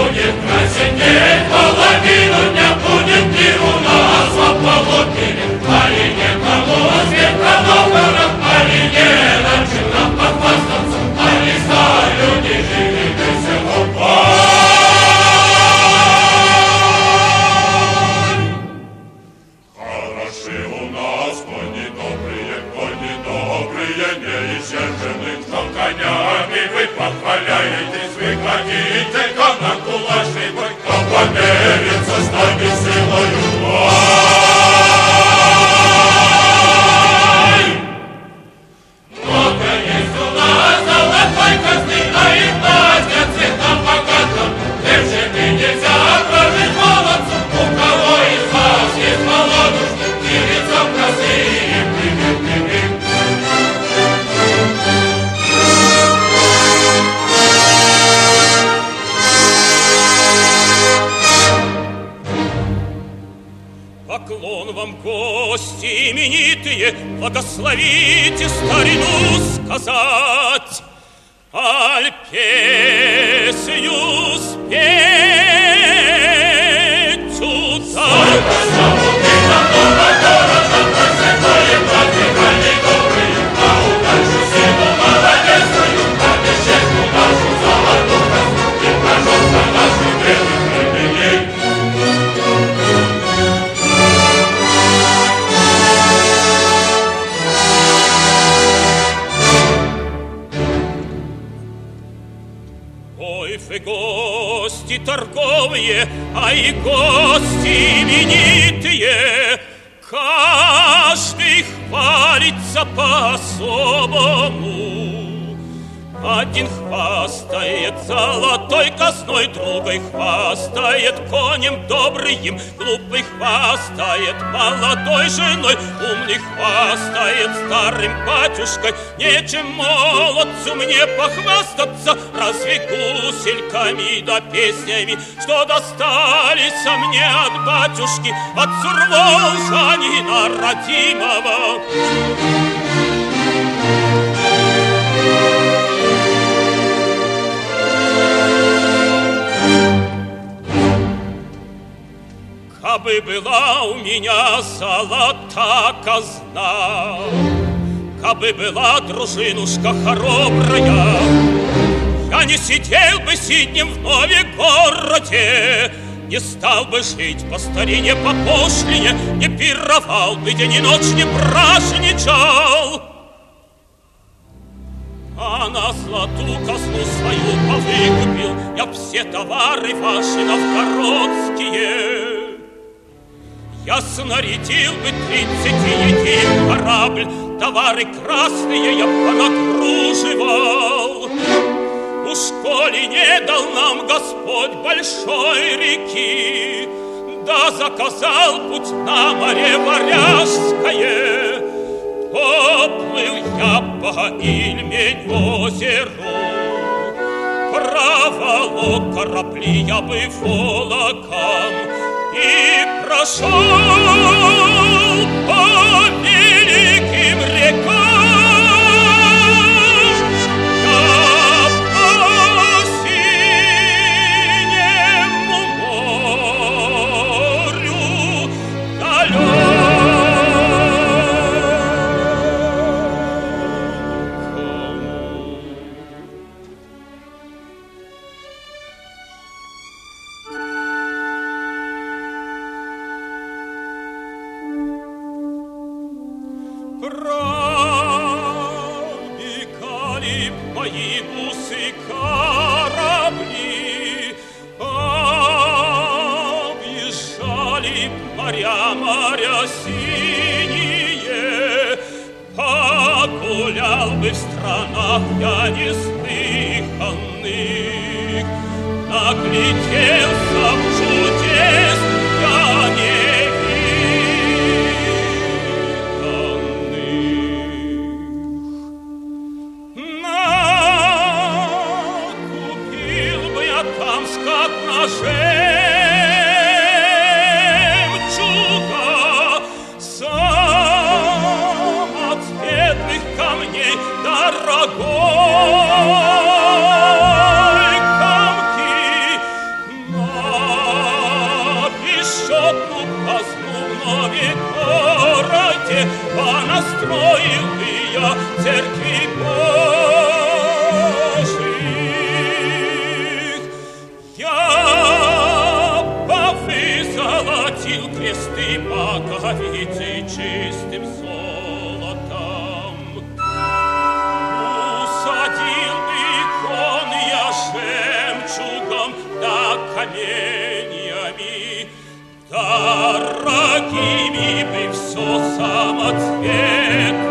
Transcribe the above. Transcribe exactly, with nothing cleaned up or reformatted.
будет красен день, половину дня будет ли у нас в Полутине, али не Полоцке, а Новгород, али не начал нам похвастаться, али за люди жили весело. Хороши у нас кони добрые, кони добрые, неиссержены, что конями вы похваляетесь, вы хотите, как на кулачный бой, кто померится с нами силою. Много есть у нас золотой казны, а и платья цветам богатым, держими нельзя прожить молодцу, у кого из вас есть молодушки, и лицом красивым, привет, привет. Поклон вам, гости именитые, благословите старину сказать, аль песню спеть удать. Вы гости торговые, а и гости именитые, каждый хвалится по-особому. Один хвастает золотой казной, другой хвастает конем добрым, глупый хвастает молодой женой, умный хвастает старым батюшкой. Нечем молодцу мне похвастаться, разве гусельками да песнями, что достались мне от батюшки, от Сурволжанина родимого. Кабы была у меня золота казна, кабы была дружинушка хоробрая, я не сидел бы сиднем в Новегороде, не стал бы жить по старине, по пошлине, не пировал бы день и ночь, не праздничал. А на золотую казну свою повыкупил я все товары ваши новгородские. Я снарядил бы тридцать един корабль, товары красные я понагруживал. Уж коли не дал нам Господь большой реки, да заказал путь на море Варяжское, поплыл я по Ильмень озеру, проволок корабли я бы волоком и прошел по великим рекам. Пробегали мои бусы корабли, объезжали моря, моря синие, погулял бы в странах я неслыханных, нагляделся в чудес я не жемчуга, самоцветных камней дорогой комки, усадил кресты боговицы чистым золотом. Усадил икон я жемчугом да каменьями, дорогими бы все самоцветами.